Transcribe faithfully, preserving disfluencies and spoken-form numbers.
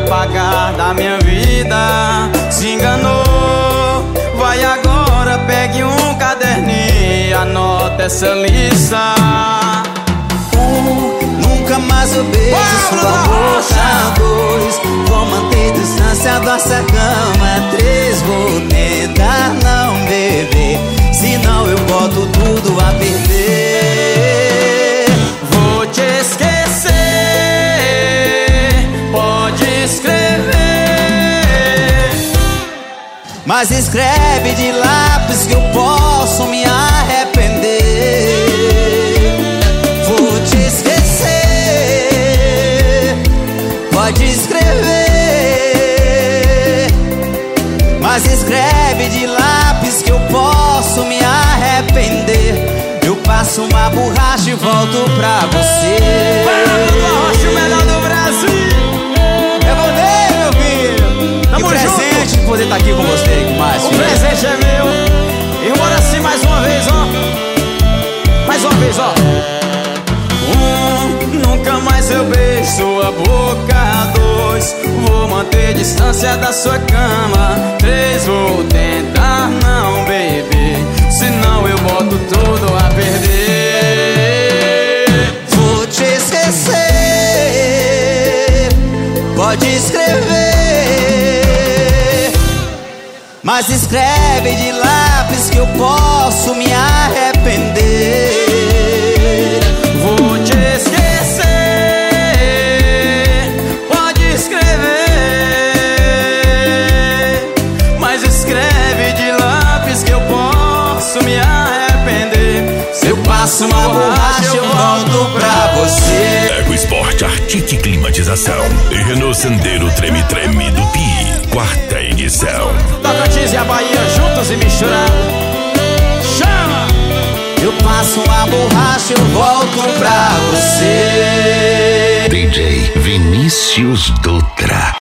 apagar da minha vida. Se enganou, vai agora, pegue um caderninho e anota essa lista. Um, nunca mais eu beijo sua boca. Dois, vou manter distância da nossa cama. Três, vou tentar não beber, senão eu boto tudo a perder. Vou te esquecer, pode escrever, mas escreve de lápis que eu posso me arrepender. Vou te esquecer, pode escrever, mas escreve de lápis que eu posso me arrepender. Eu passo uma borracha e volto pra você. Borracha, o melhor do Brasil. É você, meu filho. Tamo que junto. presente de poder estar aqui com você, que mais? O presente é meu. E bora assim mais uma vez, ó. Mais uma vez, ó. Um, nunca mais eu beijo sua boca. Dois, vou manter distância da sua cama. Três, vou tentar não beber, senão eu boto tudo a perder. Vou te esquecer, pode escrever, mas escreve de lápis que eu posso me arrepender. Vou te esquecer, pode escrever, mas escreve de lápis que eu posso me arrepender. Se eu passo uma borracha eu volto pra você. Eco Sport Arctic Climatização e Renault Sandero Treme Treme do Pi, quarta edição. Tocantins e a Bahia juntos e misturados. Chama! Eu passo uma borracha eu volto pra você. D J Vinícius Dutra.